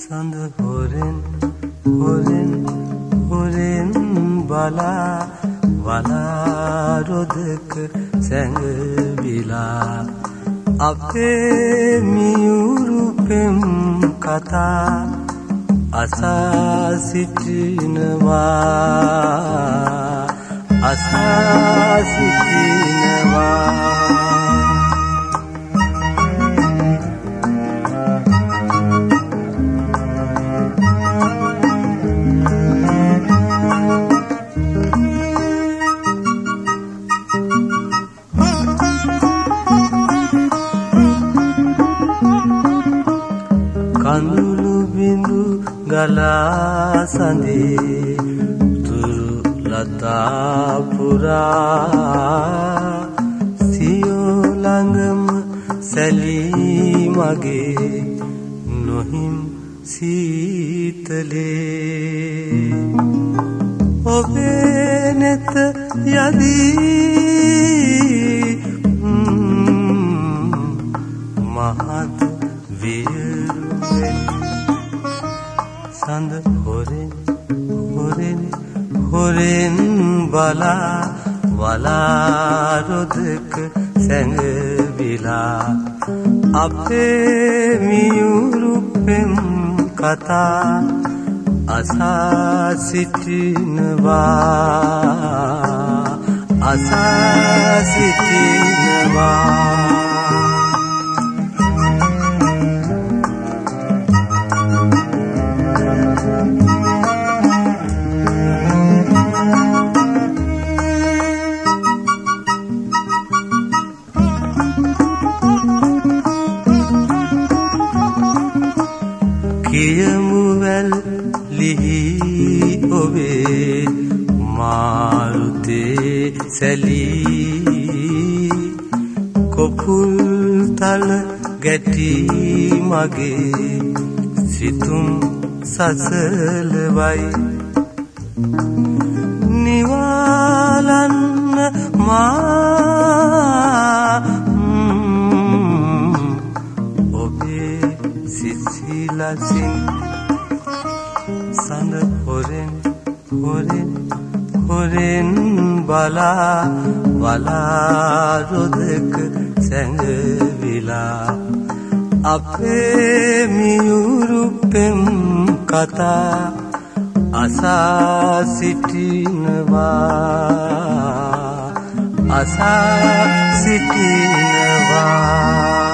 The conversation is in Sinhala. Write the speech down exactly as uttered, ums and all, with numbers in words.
සඳ හොරෙන් හොරෙන් හොරෙන් බලා වලා රොදක සැඟවිලා අපේ මියුරු පෙම් කතා අසා සිටිනවා අසා සිටිනවා කඳුළු බිඳු ගලා සඳේ තුරු ලතා පුරා සියෝ ළඟම සැලී මගේ නොහිම් සීතලේ ඔබේ නෙත යදී මහත් වියරුවෙන් සඳ හොරෙන් හොරෙන් හොරෙන් බලා වලා රොදක සැඟවිලා අපේ මියුරු පෙම් කතා අසා සිටිනවා අසා සිටිනවා කියමුවැල් ලිහි ඔබේ මාරුතේ සැලී කොපුල් තල ගැටි මගේ සිතුම් සසලවයි නිවාලන්න මා ඔබේ සිසිලසින් සඳ හොරෙන් හොරෙන් හොරෙන් බලා වලා රොදක සැඟවිලා අපේ මියුරු පෙම් කතා අසා සිටිනවා අසා සිටිනවා